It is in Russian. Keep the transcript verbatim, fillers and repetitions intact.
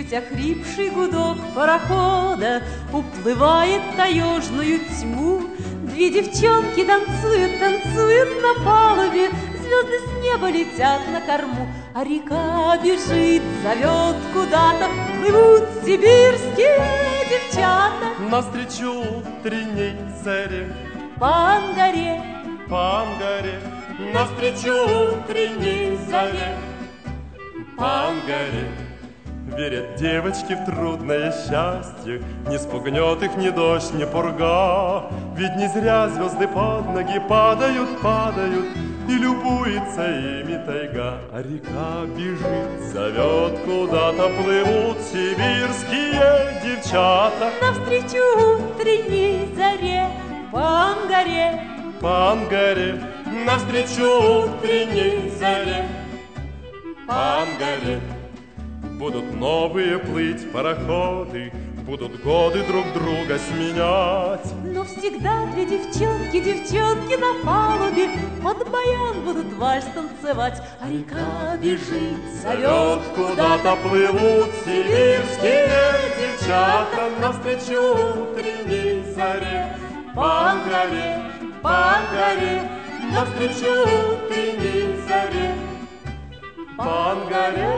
слышать охрипший гудок парохода, уплывает в таежную тьму. Две девчонки танцуют, танцуют на палубе, звезды с неба летят на корму, а река бежит, зовет куда-то, плывут сибирские девчата. Навстречу утренней заре, по Ангаре, по Ангаре, навстречу утренней заре, по Ангаре. Верят девочки в трудное счастье, не спугнет их ни дождь, ни пурга. Ведь не зря звезды под ноги падают, падают, и любуется ими тайга. А река бежит, зовет куда-то, плывут сибирские девчата. Навстречу утренней заре, по Ангаре, по Ангаре, навстречу утренней заре, по Ангаре. Будут новые плыть пароходы, будут годы друг друга сменять. Но всегда две девчонки, девчонки на палубе под баян будут вальс танцевать. А река бежит, зовет куда-то, плывут сибирские девчата. Навстречу утренней заре, по Ангаре, по Ангаре, навстречу утренней заре, по Ангаре.